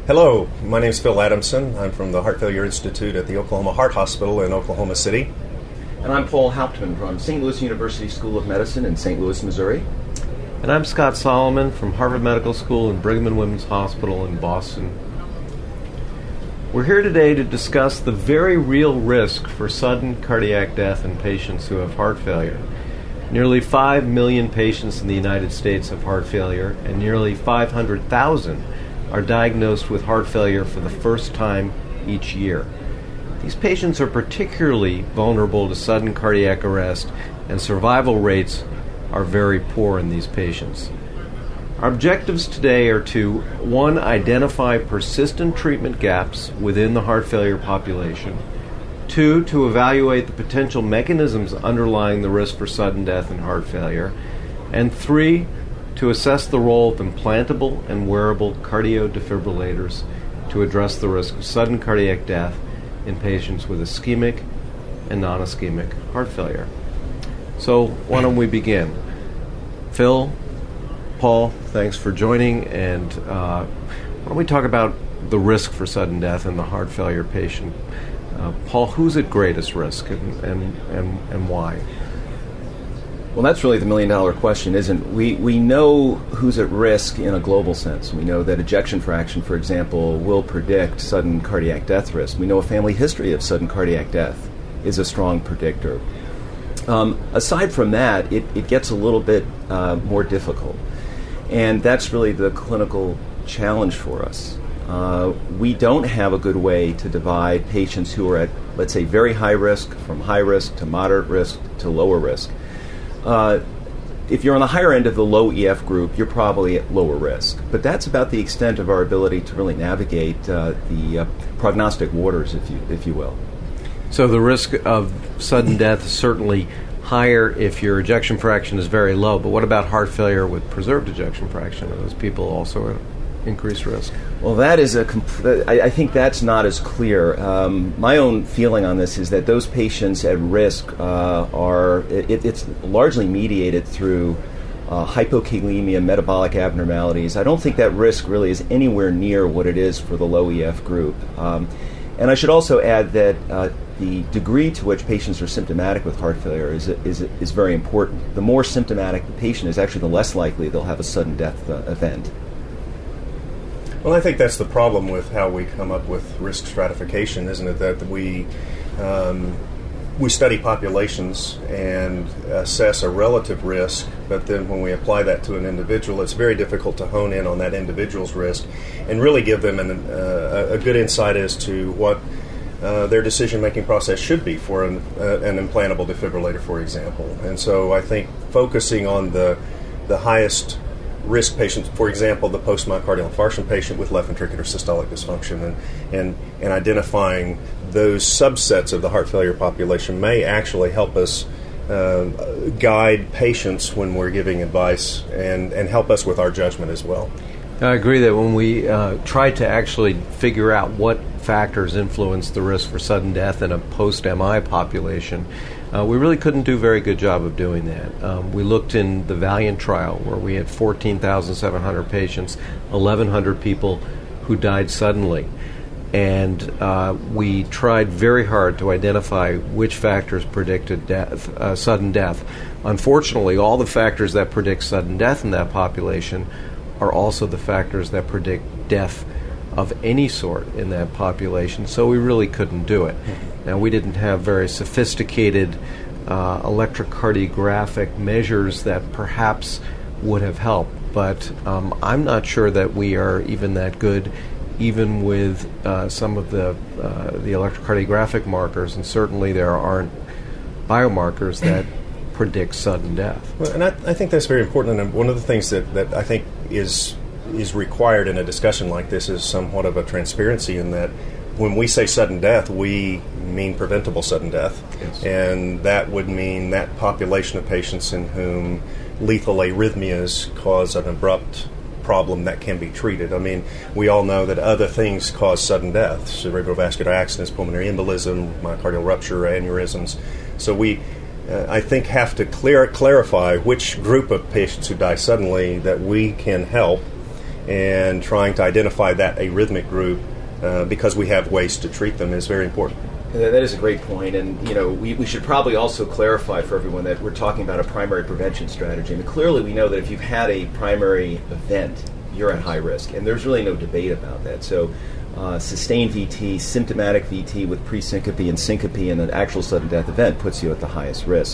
Hello, my name is Phil Adamson. I'm from the Heart Failure Institute at the Oklahoma Heart Hospital in Oklahoma City. And I'm Paul Hauptman from St. Louis University School of Medicine in St. Louis, Missouri. And I'm Scott Solomon from Harvard Medical School and Brigham and Women's Hospital in Boston. We're here today to discuss the very real risk for sudden cardiac death in patients who have heart failure. Nearly 5 million patients in the United States have heart failure, and nearly 500,000 are diagnosed with heart failure for the first time each year. These patients are particularly vulnerable to sudden cardiac arrest, and survival rates are very poor in these patients. Our objectives today are to, 1, identify persistent treatment gaps within the heart failure population, 2, to evaluate the potential mechanisms underlying the risk for sudden death in heart failure, and 3, to assess the role of implantable and wearable cardiodefibrillators to address the risk of sudden cardiac death in patients with ischemic and non-ischemic heart failure. So why don't we begin? Phil, Paul, thanks for joining, and why don't we talk about the risk for sudden death in the heart failure patient? Paul, who's at greatest risk and why? Well, that's really the million-dollar question, isn't it? We know who's at risk in a global sense. We know that ejection fraction, for example, will predict sudden cardiac death risk. We know a family history of sudden cardiac death is a strong predictor. Aside from that, it gets a little bit more difficult. And that's really the clinical challenge for us. We don't have a good way to divide patients who are at, let's say, very high risk, from high risk to moderate risk to lower risk. If you're on the higher end of the low EF group, you're probably at lower risk. But that's about the extent of our ability to really navigate the prognostic waters, if you will. So the risk of sudden death is certainly higher if your ejection fraction is very low. But what about heart failure with preserved ejection fraction? Are those people also at increased risk? Well, that is I think that's not as clear. My own feeling on this is that those patients at risk it's largely mediated through hypokalemia, metabolic abnormalities. I don't think that risk really is anywhere near what it is for the low EF group. And I should also add that the degree to which patients are symptomatic with heart failure is very important. The more symptomatic the patient is, actually the less likely they'll have a sudden death event. Well, I think that's the problem with how we come up with risk stratification, isn't it? That we study populations and assess a relative risk, but then when we apply that to an individual, it's very difficult to hone in on that individual's risk and really give them a good insight as to what their decision-making process should be for an implantable defibrillator, for example. And so I think focusing on the highest risk patients, for example, the post-myocardial infarction patient with left ventricular systolic dysfunction, and identifying those subsets of the heart failure population may actually help us guide patients when we're giving advice and help us with our judgment as well. I agree that when we tried to actually figure out what factors influence the risk for sudden death in a post-MI population, we really couldn't do a very good job of doing that. We looked in the Valiant trial where we had 14,700 patients, 1,100 people who died suddenly. And we tried very hard to identify which factors predicted death, sudden death. Unfortunately, all the factors that predict sudden death in that population are also the factors that predict death of any sort in that population, so we really couldn't do it. Now, we didn't have very sophisticated electrocardiographic measures that perhaps would have helped, but I'm not sure that we are even that good, even with some of the electrocardiographic markers, and certainly there aren't biomarkers that predict sudden death. Well, and I think that's very important, and one of the things that I think is required in a discussion like this is somewhat of a transparency in that when we say sudden death, we mean preventable sudden death. Yes. And that would mean that population of patients in whom lethal arrhythmias cause an abrupt problem that can be treated. I mean, we all know that other things cause sudden death: cerebrovascular accidents, pulmonary embolism, myocardial rupture, aneurysms. So we, I think, have to clarify which group of patients who die suddenly that we can help and trying to identify that arrhythmic group because we have ways to treat them is very important. That is a great point, and we should probably also clarify for everyone that we're talking about a primary prevention strategy. I mean, clearly we know that if you've had a primary event, you're at high risk, and there's really no debate about that. So sustained VT, symptomatic VT with pre-syncope and syncope and an actual sudden death event puts you at the highest risk.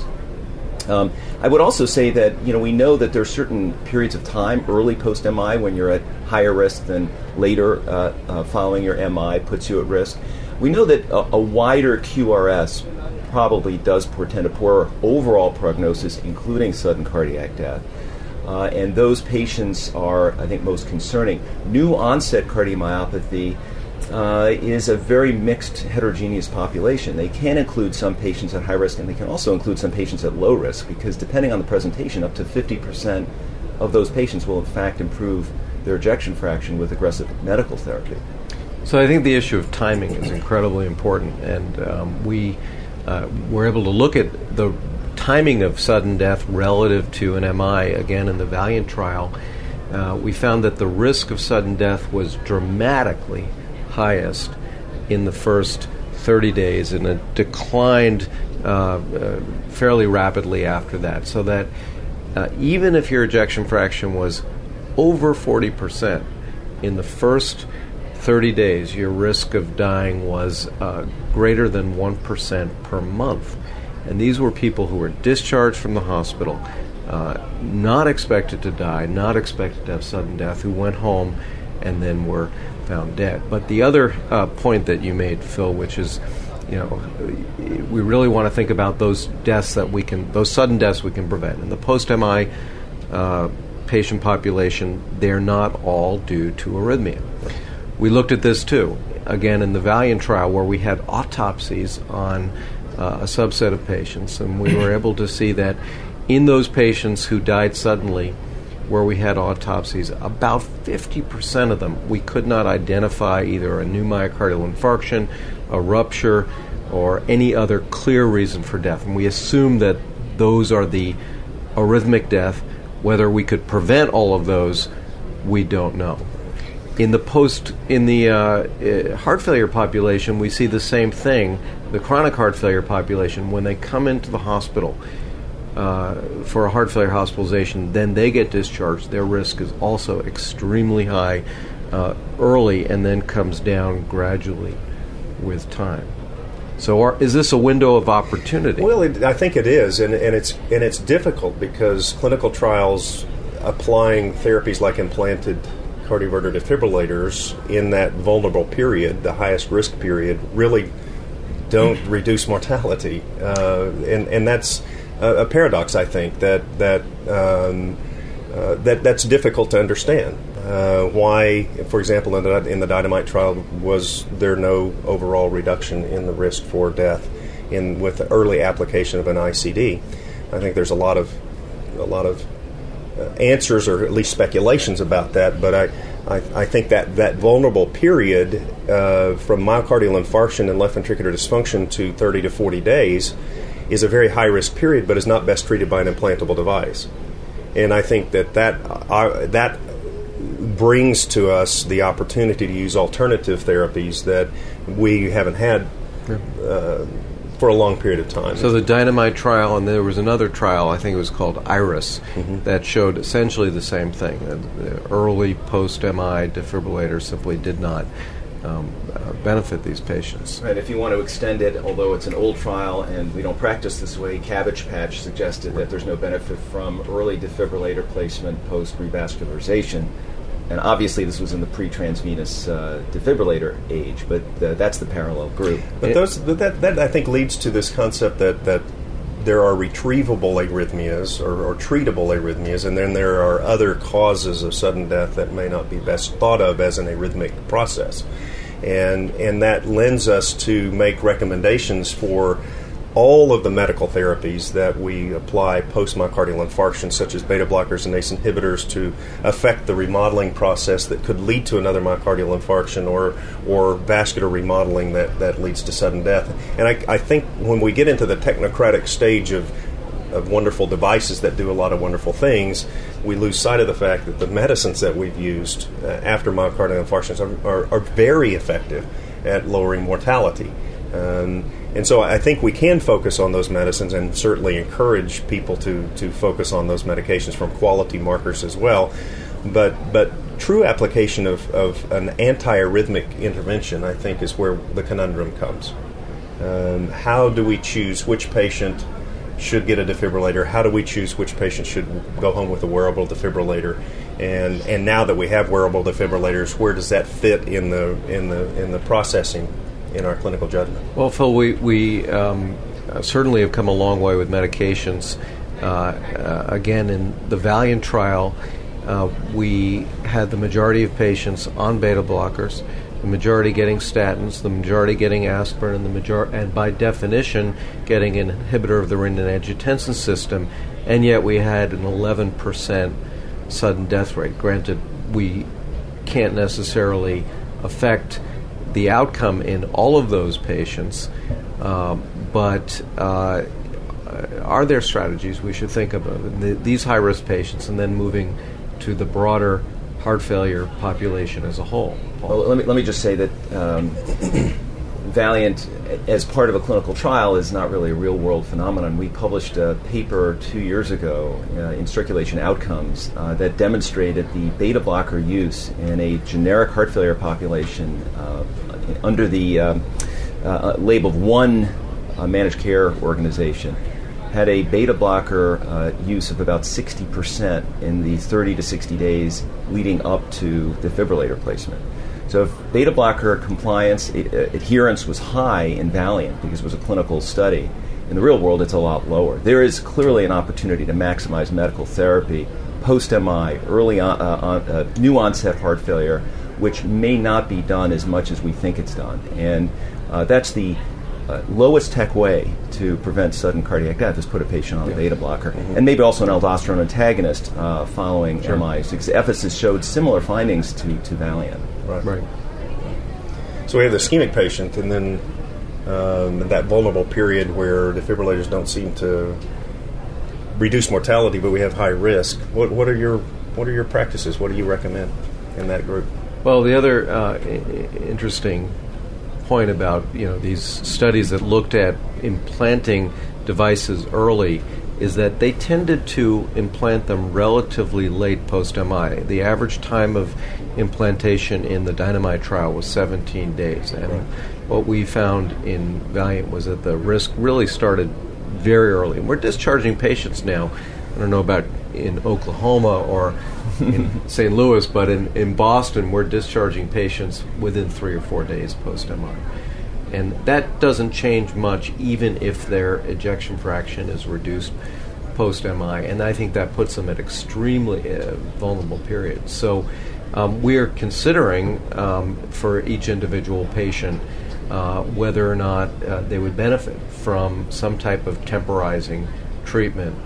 I would also say that we know that there are certain periods of time, early post-MI, when you're at higher risk than later following your MI puts you at risk. We know that a wider QRS probably does portend a poorer overall prognosis, including sudden cardiac death. And those patients are, I think, most concerning. New onset cardiomyopathy is a very mixed, heterogeneous population. They can include some patients at high risk, and they can also include some patients at low risk, because depending on the presentation, up to 50% of those patients will in fact improve their ejection fraction with aggressive medical therapy. So I think the issue of timing is incredibly important, and we were able to look at the timing of sudden death relative to an MI, again in the Valiant trial. We found that the risk of sudden death was dramatically highest in the first 30 days, and it declined fairly rapidly after that, so that even if your ejection fraction was over 40% in the first 30 days, your risk of dying was greater than 1% per month. And these were people who were discharged from the hospital, not expected to die, not expected to have sudden death, who went home and then were found dead. But the other point that you made, Phil, which is, we really want to think about those deaths those sudden deaths we can prevent. In the post-MI patient population, they're not all due to arrhythmia. We looked at this too, again in the Valiant trial, where we had autopsies on a subset of patients, and we were able to see that in those patients who died suddenly, where we had autopsies, about 50% of them we could not identify either a new myocardial infarction, a rupture, or any other clear reason for death. And we assume that those are the arrhythmic death. Whether we could prevent all of those, we don't know. In the heart failure population, we see the same thing. The chronic heart failure population, when they come into the hospital for a heart failure hospitalization, then they get discharged. Their risk is also extremely high early, and then comes down gradually with time. So, is this a window of opportunity? Well, I think it is, and it's difficult because clinical trials applying therapies like implanted cardioverter defibrillators in that vulnerable period, the highest risk period, really don't reduce mortality, and that's a paradox. I think that's difficult to understand. Why, for example, in the Dynamite trial, was there no overall reduction in the risk for death with the early application of an ICD? I think there's a lot of answers, or at least speculations about that, but I think that vulnerable period from myocardial infarction and left ventricular dysfunction to 30 to 40 days is a very high-risk period, but is not best treated by an implantable device. And I think that brings to us the opportunity to use alternative therapies that we haven't had for a long period of time. So the Dynamite trial, and there was another trial, I think it was called IRIS, that showed essentially the same thing. The early post-MI defibrillators simply did not benefit these patients. Right. If you want to extend it, although it's an old trial and we don't practice this way, Cabbage Patch suggested that there's no benefit from early defibrillator placement post-revascularization. And obviously this was in the pre-transvenous defibrillator age, but that's the parallel group. But that I think leads to this concept that there are retrievable arrhythmias or treatable arrhythmias, and then there are other causes of sudden death that may not be best thought of as an arrhythmic process. And that lends us to make recommendations for all of the medical therapies that we apply post-myocardial infarction, such as beta blockers and ACE inhibitors, to affect the remodeling process that could lead to another myocardial infarction or vascular remodeling that leads to sudden death. And I think when we get into the technocratic stage of of wonderful devices that do a lot of wonderful things, we lose sight of the fact that the medicines that we've used after myocardial infarctions are very effective at lowering mortality. And so I think we can focus on those medicines and certainly encourage people to focus on those medications from quality markers as well. But true application of an antiarrhythmic intervention, I think, is where the conundrum comes. How do we choose which patient should get a defibrillator? How do we choose which patient should go home with a wearable defibrillator? And now that we have wearable defibrillators, where does that fit in the processing in our clinical judgment? Well, Phil, we certainly have come a long way with medications. Again, in the Valiant trial, we had the majority of patients on beta blockers, the majority getting statins, the majority getting aspirin, and by definition getting an inhibitor of the renin-angiotensin system, and yet we had an 11% sudden death rate. Granted, we can't necessarily affect the outcome in all of those patients, but are there strategies we should think about these high-risk patients and then moving to the broader heart failure population as a whole? Well, let me just say that Valiant, as part of a clinical trial, is not really a real-world phenomenon. We published a paper 2 years ago in Circulation Outcomes that demonstrated the beta blocker use in a generic heart failure population under the label of one managed care organization had a beta blocker use of about 60% in the 30 to 60 days leading up to defibrillator placement. So if beta blocker compliance, adherence was high in Valiant because it was a clinical study, in the real world it's a lot lower. There is clearly an opportunity to maximize medical therapy post-MI, early new onset heart failure, which may not be done as much as we think it's done. And that's the lowest tech way to prevent sudden cardiac death is put a patient on a beta blocker. Mm-hmm. And maybe also an aldosterone antagonist following MIs. Because Ephesus showed similar findings to Valiant. Right. So we have the ischemic patient, and then that vulnerable period where defibrillators don't seem to reduce mortality, but we have high risk. What are your practices? What do you recommend in that group? Well, the other interesting point about these studies that looked at implanting devices early is that they tended to implant them relatively late post-MI. The average time of implantation in the Dynamite trial was 17 days. And what we found in Valiant was that the risk really started very early. And we're discharging patients now, I don't know about in Oklahoma or in St. Louis, but in Boston, we're discharging patients within 3 or 4 days post-MI. And that doesn't change much even if their ejection fraction is reduced post-MI, and I think that puts them at extremely vulnerable periods. So we're considering for each individual patient whether or not they would benefit from some type of temporizing treatment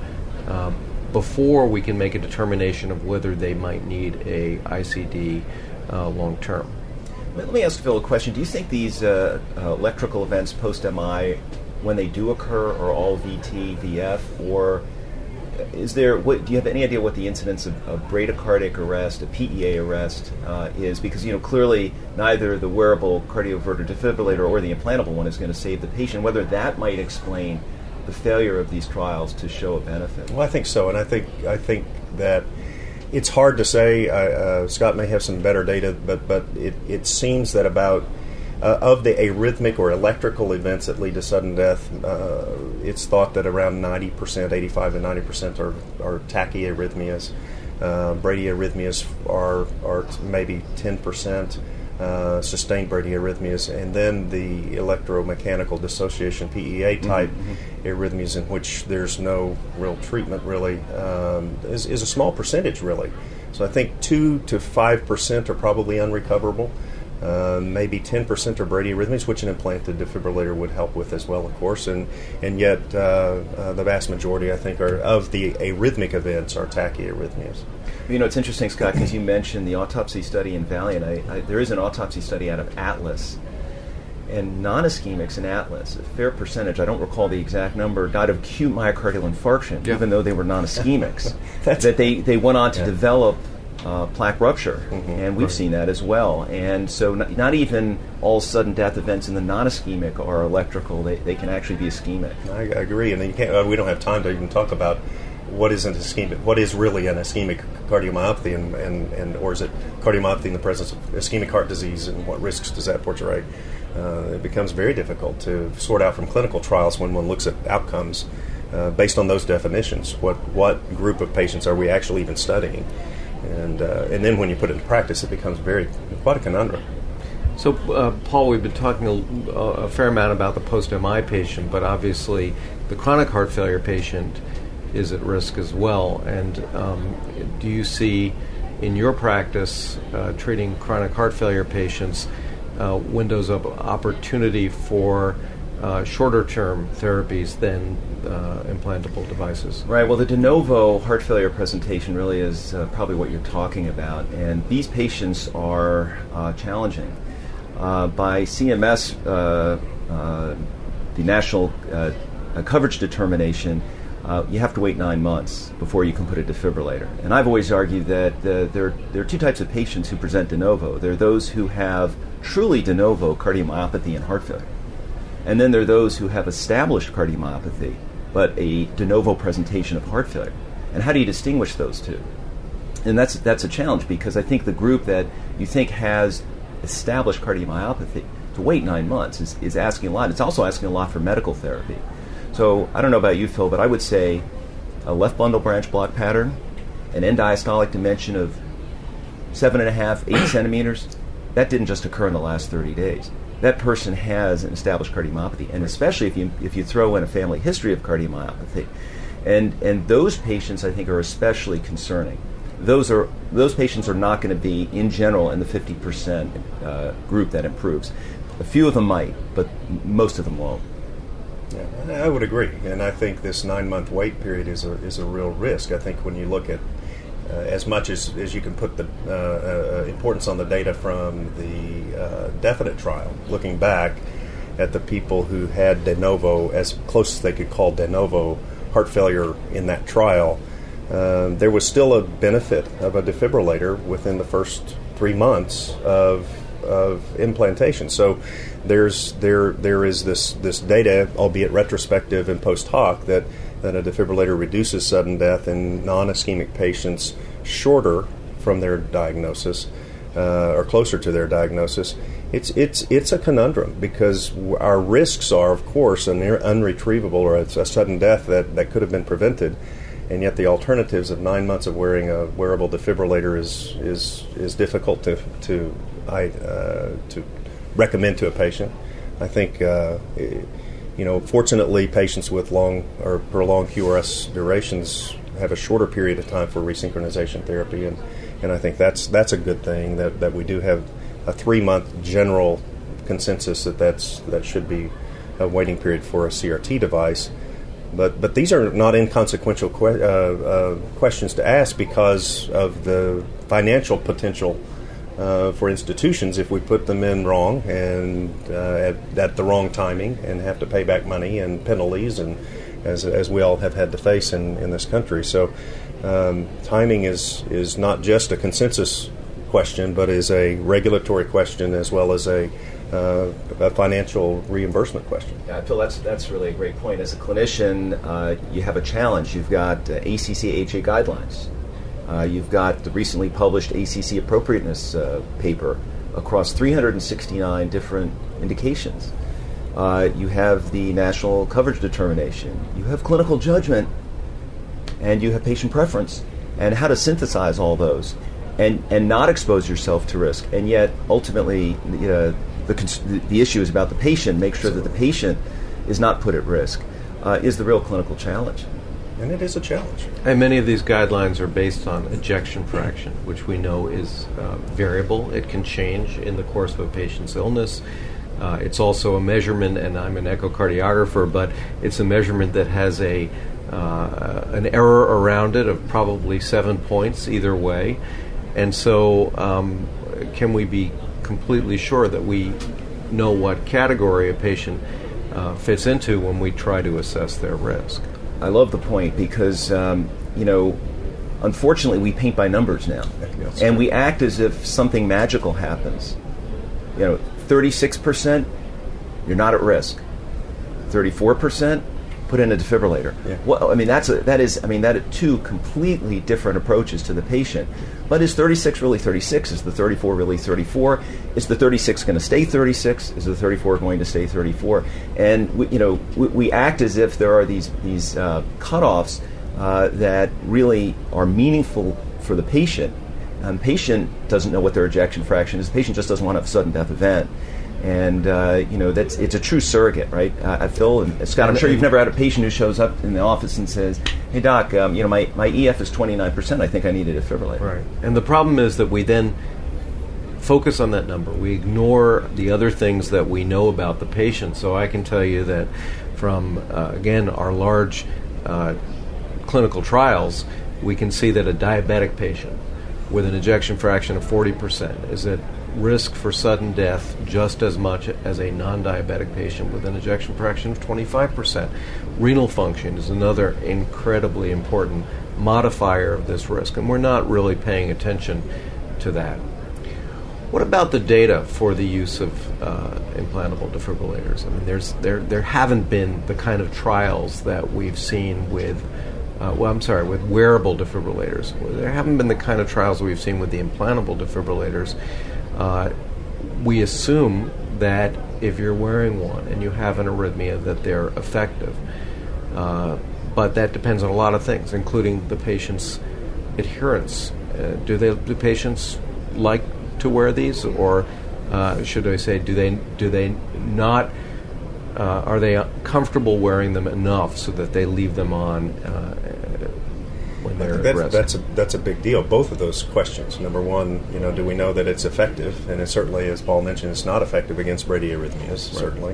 before we can make a determination of whether they might need a ICD long term. Let me ask Phil a question. Do you think these electrical events post-MI, when they do occur, are all VT, VF, or is there? Do you have any idea what the incidence of bradycardic arrest, a PEA arrest, is? Because clearly neither the wearable cardioverter defibrillator or the implantable one is going to save the patient. Whether that might explain the failure of these trials to show a benefit. Well, I think so, and I think that it's hard to say. Scott may have some better data, but it seems that about of the arrhythmic or electrical events that lead to sudden death, it's thought that around 90%, 85 to 90% are tachyarrhythmias. Bradyarrhythmias are maybe 10%. Sustained bradyarrhythmias, and then the electromechanical dissociation PEA type arrhythmias, in which there's no real treatment really, is a small percentage really. So I think 2 to 5% are probably unrecoverable. Maybe 10% are bradyarrhythmias, which an implanted defibrillator would help with as well, of course, and yet the vast majority, I think, of the arrhythmic events are tachyarrhythmias. It's interesting, Scott, because you mentioned the autopsy study in Valiant. There is an autopsy study out of Atlas, and non-ischemics in Atlas, a fair percentage, I don't recall the exact number, died of acute myocardial infarction, even though they were non-ischemics. That they went on to develop plaque rupture, and we've seen that as well. And so not even all sudden death events in the non-ischemic are electrical. They can actually be ischemic. I agree, and you can't, we don't have time to even talk about what is an ischemic, what is really an ischemic cardiomyopathy, and or is it cardiomyopathy in the presence of ischemic heart disease, and what risks does that portray? It becomes very difficult to sort out from clinical trials when one looks at outcomes based on those definitions. What group of patients are we actually even studying? And then when you put it into practice, it becomes quite a conundrum. So, Paul, we've been talking a fair amount about the post-MI patient, but obviously the chronic heart failure patient is at risk as well. And do you see in your practice treating chronic heart failure patients windows of opportunity for shorter-term therapies than implantable devices? Right. Well, the de novo heart failure presentation really is probably what you're talking about, and these patients are challenging. By CMS, the national coverage determination, you have to wait 9 months before you can put a defibrillator. And I've always argued that there are two types of patients who present de novo. There are those who have truly de novo cardiomyopathy and heart failure. And then there are those who have established cardiomyopathy, but a de novo presentation of heart failure. And how do you distinguish those two? And that's a challenge, because I think the group that you think has established cardiomyopathy, to wait 9 months is asking a lot. It's also asking a lot for medical therapy. So I don't know about you, Phil, but I would say a left bundle branch block pattern, an end diastolic dimension of 7.5, 8 centimeters, that didn't just occur in the last 30 days. That person has an established cardiomyopathy, and especially if you throw in a family history of cardiomyopathy. And those patients, I think, are especially concerning. Those patients are not going to be, in general, in the 50% group that improves. A few of them might, but most of them won't. Yeah, I would agree, and I think this 9-month wait period is a real risk. I think when you look at as much as you can put the importance on the data from the definite trial, looking back at the people who had de novo, as close as they could call de novo heart failure in that trial, there was still a benefit of a defibrillator within the first 3 months of implantation. So there is this data, albeit retrospective and post hoc, that a defibrillator reduces sudden death in non-ischemic patients shorter from their diagnosis or closer to their diagnosis. It's a conundrum, because our risks are, of course, an unretrievable or a sudden death that could have been prevented, and yet the alternatives of 9 months of wearing a wearable defibrillator is difficult to recommend to a patient. I think fortunately, patients with long or prolonged QRS durations have a shorter period of time for resynchronization therapy, and I think that's a good thing that we do have a 3-month general consensus that should be a waiting period for a CRT device. But these are not inconsequential questions to ask, because of the financial potential for institutions if we put them in wrong and at the wrong timing and have to pay back money and penalties, and as we all have had to face in this country. So timing is not just a consensus question, but is a regulatory question as well as a financial reimbursement question. Yeah, I feel that's really a great point. As a clinician, you have a challenge. You've got ACC/AHA guidelines. You've got the recently published ACC appropriateness paper across 369 different indications. You have the national coverage determination. You have clinical judgment, and you have patient preference, and how to synthesize all those and not expose yourself to risk. And yet, ultimately, the issue is about the patient. Make sure that the patient is not put at risk is the real clinical challenge. And it is a challenge. And many of these guidelines are based on ejection fraction, which we know is variable. It can change in the course of a patient's illness. It's also a measurement, and I'm an echocardiographer, but it's a measurement that has an error around it of probably 7 points either way. And so can we be completely sure that we know what category a patient fits into when we try to assess their risk. I love the point because, unfortunately, we paint by numbers now. Yes. And we act as if something magical happens. 36%, you're not at risk. 34%, put in a defibrillator. Yeah. Well, that are two completely different approaches to the patient. But is 36 really 36? Is the 34 really 34? Is the 36 going to stay 36? Is the 34 going to stay 34? And we act as if there are these cutoffs that really are meaningful for the patient. Patient doesn't know what their ejection fraction is. The patient just doesn't want to have a sudden death event. And it's a true surrogate, right? Phil and Scott, I'm sure you've never had a patient who shows up in the office and says, "Hey doc, my EF is 29%. I think I need a defibrillator." Right. And the problem is that we then focus on that number. We ignore the other things that we know about the patient. So I can tell you that from again our large clinical trials, we can see that a diabetic patient with an ejection fraction of 40% is at risk for sudden death just as much as a non-diabetic patient with an ejection fraction of 25%. Renal function is another incredibly important modifier of this risk, and we're not really paying attention to that. What about the data for the use of implantable defibrillators? I mean, there haven't been the kind of trials that we've seen with with wearable defibrillators. There haven't been the kind of trials we've seen with the implantable defibrillators. We assume that if you're wearing one and you have an arrhythmia, that they're effective. But that depends on a lot of things, including the patient's adherence. Do patients like to wear these, or should I say, do they not? Are they comfortable wearing them enough so that they leave them on when they're at rest? That's a big deal. Both of those questions. Number one, do we know that it's effective? And it certainly, as Paul mentioned, it's not effective against bradyarrhythmias, Right. certainly.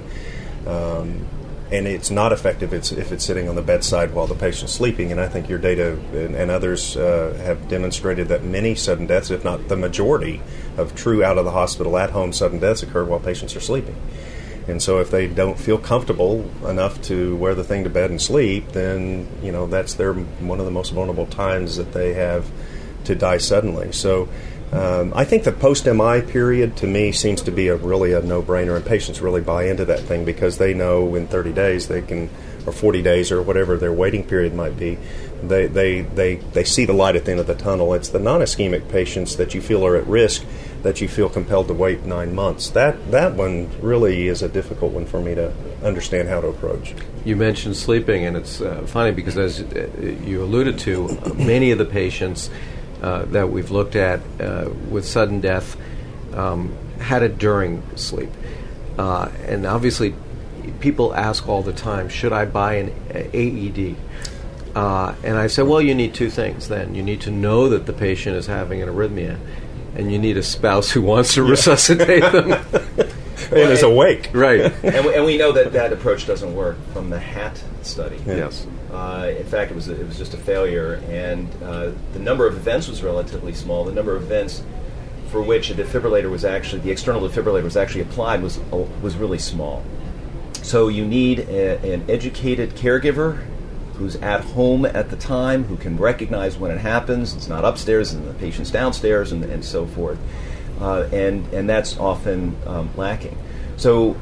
And it's not effective if it's sitting on the bedside while the patient's sleeping. And I think your data and others have demonstrated that many sudden deaths, if not the majority, of true out-of-the-hospital, at-home sudden deaths occur while patients are sleeping. And so if they don't feel comfortable enough to wear the thing to bed and sleep, then, that's one of the most vulnerable times that they have to die suddenly. So I think the post-MI period, to me, seems to be really a no-brainer, and patients really buy into that thing because they know in 30 days they can, or 40 days, or whatever their waiting period might be, they see the light at the end of the tunnel. It's the non-ischemic patients that you feel are at risk that you feel compelled to wait 9 months. That one really is a difficult one for me to understand how to approach. You mentioned sleeping, and it's funny because, as you alluded to, many of the patients that we've looked at with sudden death had it during sleep. And obviously, people ask all the time, should I buy an AED? And I say, well, you need two things then. You need to know that the patient is having an arrhythmia, and you need a spouse who wants to resuscitate them. And is awake. Right. And we know that approach doesn't work from the HAT study. Yes. In fact, it was just a failure, and the number of events was relatively small. The number of events for which the external defibrillator was actually applied was really small. So you need an educated caregiver who's at home at the time, who can recognize when it happens. It's not upstairs and the patient's downstairs, and so forth. And that's often lacking. So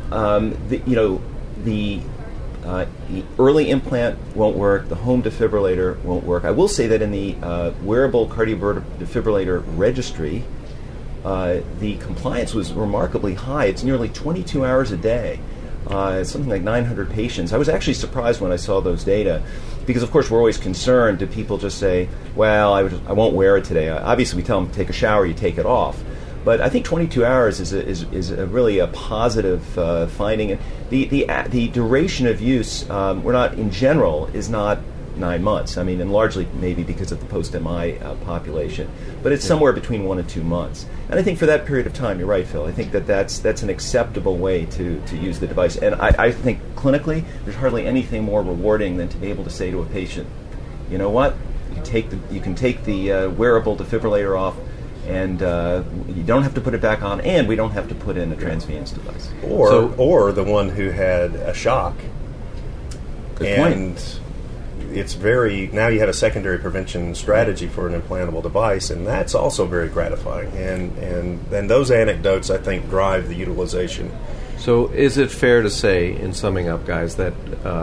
the early implant won't work. The home defibrillator won't work. I will say that in the wearable cardioverter defibrillator registry, the compliance was remarkably high. It's nearly 22 hours a day. It's something like 900 patients. I was actually surprised when I saw those data, because of course we're always concerned. Do people just say, "Well, I won't wear it today"? Obviously, we tell them, take a shower, you take it off. But I think 22 hours is really a positive finding. And the duration of use, in general, is not 9 months. I mean, and largely maybe because of the post-MI population. But it's somewhere between 1 and 2 months. And I think for that period of time, you're right, Phil. I think that's an acceptable way to use the device. And I think clinically, there's hardly anything more rewarding than to be able to say to a patient, you know what, you can take the wearable defibrillator off. And you don't have to put it back on, and we don't have to put in a transvenous device. Or the one who had a shock. Good point. It's now you have a secondary prevention strategy for an implantable device, and that's also very gratifying. And those anecdotes, I think, drive the utilization. So is it fair to say, in summing up, guys, that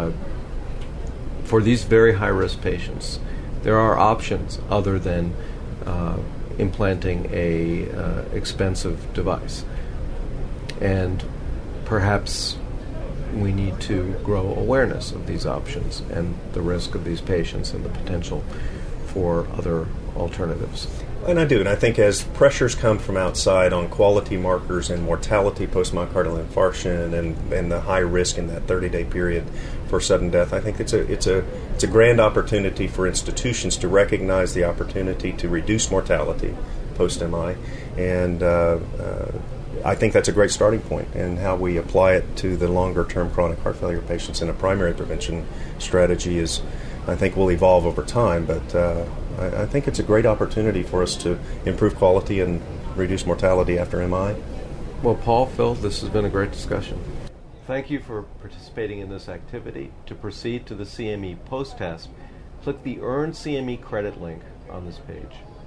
for these very high-risk patients, there are options other than implanting a expensive device? And perhaps we need to grow awareness of these options and the risk of these patients and the potential for other alternatives. And I do, and I think as pressures come from outside on quality markers and mortality post-myocardial infarction and the high risk in that 30-day period for sudden death, I think it's a grand opportunity for institutions to recognize the opportunity to reduce mortality post-MI, and I think that's a great starting point, and how we apply it to the longer-term chronic heart failure patients in a primary prevention strategy is, I think, will evolve over time, but I think it's a great opportunity for us to improve quality and reduce mortality after MI. Well, Paul, Phil, this has been a great discussion. Thank you for participating in this activity. To proceed to the CME post-test, click the Earn CME credit link on this page.